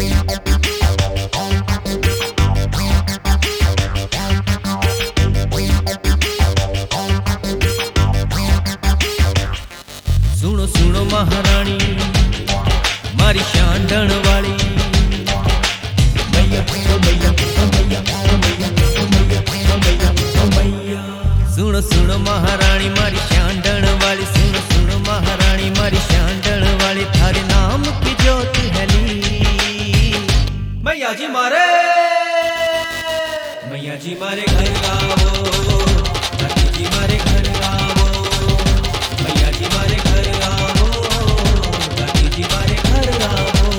सुनो सुनो महारानी मारी शांडण वाली मैया ओ मैया ओ मैया ओ मैया ओ मैया ओ मैया ओ मैया। सुनो सुनो महारानी मारी शांडण वाली, सुनो सुनो महारानी मारी शांडण वाली, थारे नाम की जोत हली मैया जी मारे, मैया जी मारे घर आओ, दादी जी मारे घर आओ, मैया जी मारे घर आओ, दादी जी मारे घर आओ।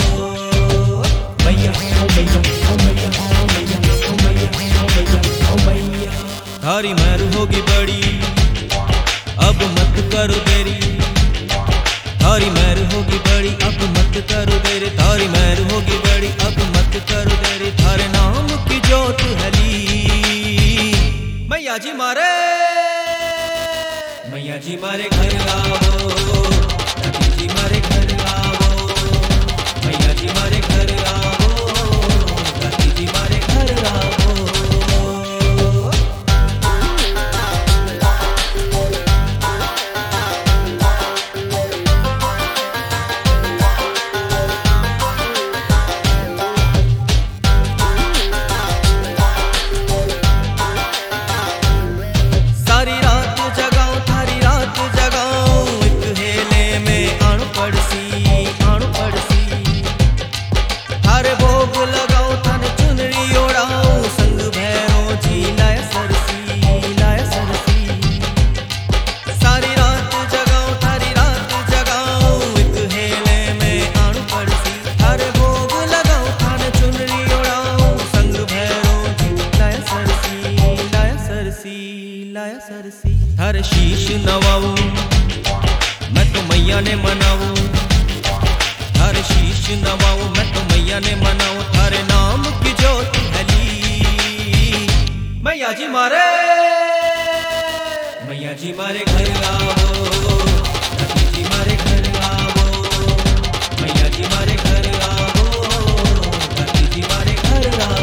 मैया ओ मैया ओ मैया ओ मैया ओ मैया ओ मैया ओ मैया। थारी मेहर होगी बड़ी अब मत करो देरी, थारी मेहर होगी बड़ी अब मत करो देरी, थारी मेहर होगी बड़ी अब मत करो देरी, थारे नाम की जोत हली मैया जी मारे, मैया जी मारे घर आओ, दादी जी मारे घर आओ, मैया जी मारे घर आओ, दादी जी मारे घर आओ। थारे शीश नवाऊं मैं तो मैया ने मनाऊं, थारे शीश नवाऊं मैं तो मैया ने मनाऊं, थारे नाम की जोत हली मैया जी मारे, मैया जी मारे घर आओ, दादी जी मारे घर आओ, मैया जी मारे घर आओ, दादी जी मारे घर आओ।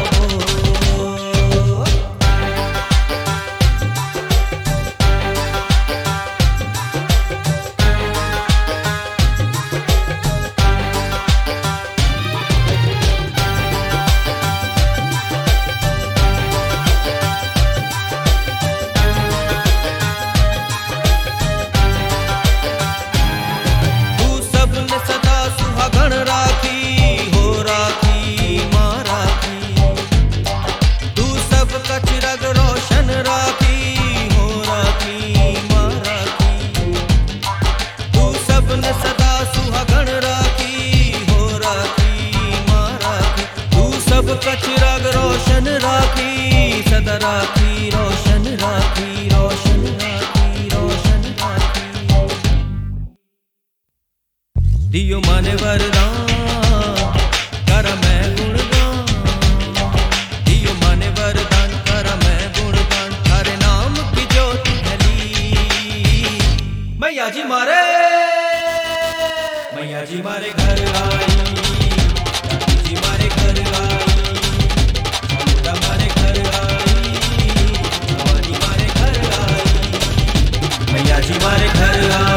कच रग रोशन राखी सदा राखी, रोशन राखी, रोशन राखी, रोशन राखी। दियो माने वरदान कर मैं गुणगान, दियो माने वरदान कर मैं गुणगान, थारे नाम की जोत हली मैया जी मारे, मैया जी मारे घर आई, दादी जी मारे घर आई, मारे घर आई, भवानी मारे घर आई, मैया जी मारे घर आई।